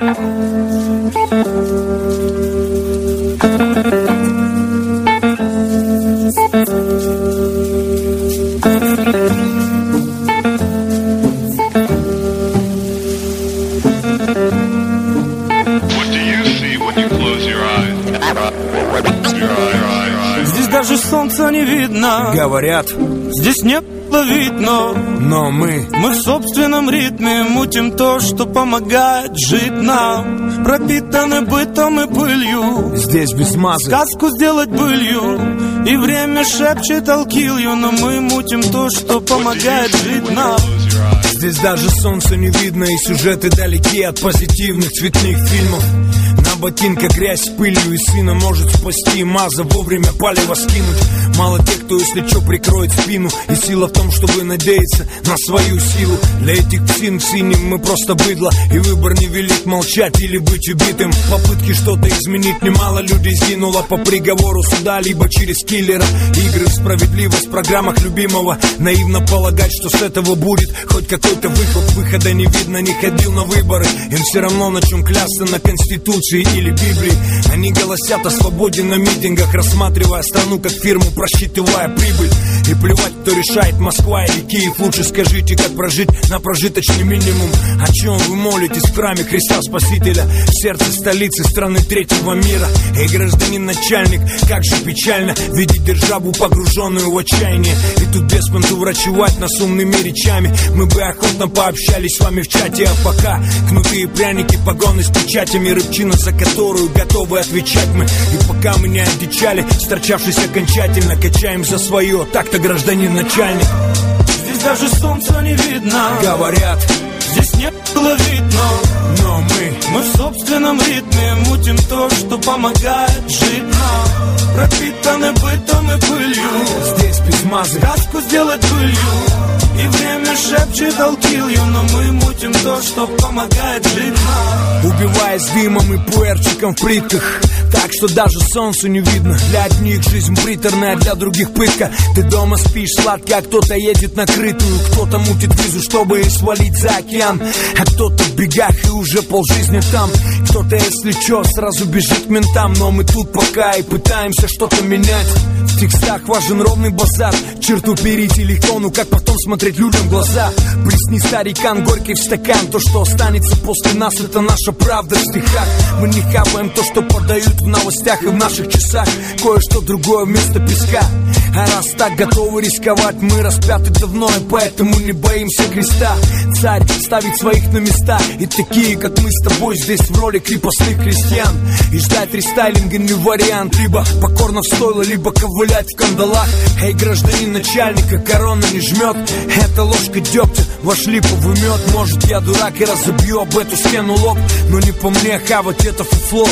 Здесь даже солнца не видно. Говорят, здесь не ловить, но мы в собственном ритме мутим то, что помогает жить нам. Пропитаны бытом и пылью. Здесь без мазы сказку сделать былью. И время шепчет I'll kill you, но мы мутим то, что помогает жить нам. Здесь даже солнца не видно, и сюжеты далеки от позитивных цветных фильмов. На ботинках грязь с пылью, и сына может спасти маза вовремя палево скинуть. Мало тех, кто, если что, прикроет спину. И сила в том, чтобы надеяться на свою силу. Для этих псин в синем мы просто быдло. И выбор невелик, молчать или быть убитым. Попытки что-то изменить немало людей сгинуло по приговору суда, либо через киллера. Игры в справедливость в программах любимого. Наивно полагать, что с этого будет хоть какой-то выход. Выхода не видно, не ходил на выборы. Им все равно на чем клясться, на Конституции или Библии. Они голосят о свободе на митингах, рассматривая страну как фирму, просчитывая прибыль. И плевать, кто решает, Москва или Киев. Лучше скажите, как прожить на прожиточный минимум. О чем вы молитесь в храме Христа Спасителя, в сердце столицы страны третьего мира? Эй, гражданин начальник, как же печально видеть державу, погруженную в отчаяние. И тут без понту врачевать нас умными речами. Мы бы охотно пообщались с вами в чате. А пока кнуты и пряники, погоны с печатями, рыбчина, за которую готовы отвечать мы. И пока мы не одичали, сторчавшись окончательно, качаем за свое. Так-то, гражданин начальник. Здесь даже солнца не видно. Говорят, здесь не было видно. Но мы в собственном ритме мутим то, что помогает жить нам. Пропитаны бытом и пылью. Здесь без мазы сказку сделать былью. И время шепчет I'll kill you, но мы мутим то, что помогает жить нам. Убиваясь дымом и пуэрчиком в плитках, так что даже солнцу не видно. Для одних жизнь приторная, для других пытка. Ты дома спишь сладко, а кто-то едет на крытую. Кто-то мутит визу, чтобы свалить за океан. А кто-то в бегах и уже полжизни там. Кто-то, если чё, сразу бежит к ментам. Но мы тут пока и пытаемся что-то менять. В текстах важен ровный базар. Черту перейти легко, ну как потом смотреть людям в глаза? Плесни, старикан, горький в стакан. То, что останется после нас, это наша правда в стихах. Мы не хапаем то, что подают в новостях и в наших часах. Кое-что другое вместо песка. А раз так готовы рисковать, мы распяты давно, и поэтому не боимся креста. Царь ставит своих на места, и такие, как мы с тобой, здесь в роли крепостных крестьян. И ждать рестайлинга не вариант. Либо покорно в стойло, либо ковылять в кандалах. Эй, гражданин начальника, корона не жмет. Это ложка дегтя, ваш липовый мед. Может, я дурак и разобью об эту стену лоб, но не по мне хавать это фуфло.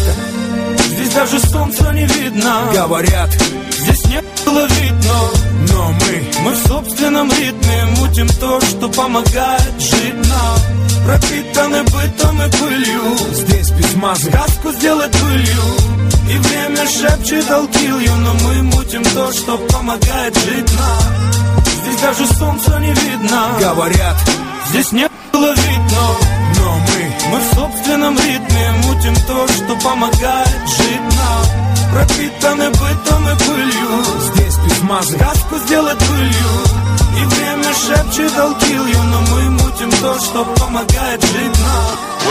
Так-то здесь даже солнца не видно. Говорят, здесь не было видно. Но мы в собственном ритме мутим то, что помогает жить нам. Пропитаны бытом и пылью. Здесь без мазы сказку сделать былью. И время шепчет I'll kill you, но мы мутим то, что помогает жить нам. Здесь даже солнца не видно. Говорят, здесь не было видно. Но мы в собственном ритме мутим то, что помогает жить нам. Пропитаны бытом и пылью. Здесь без мазы сказку сделать былью. И время шепчет I'll kill you, но мы мутим то, что помогает жить нам.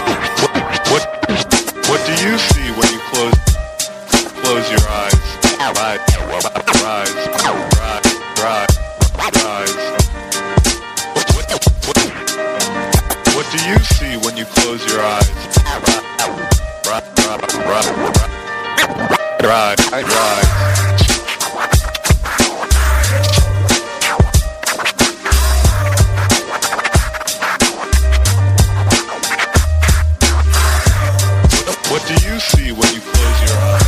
What do you see when you close your eyes? What do you see when you close your eyes? What do you see when you close your eyes?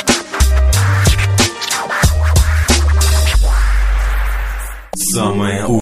Самое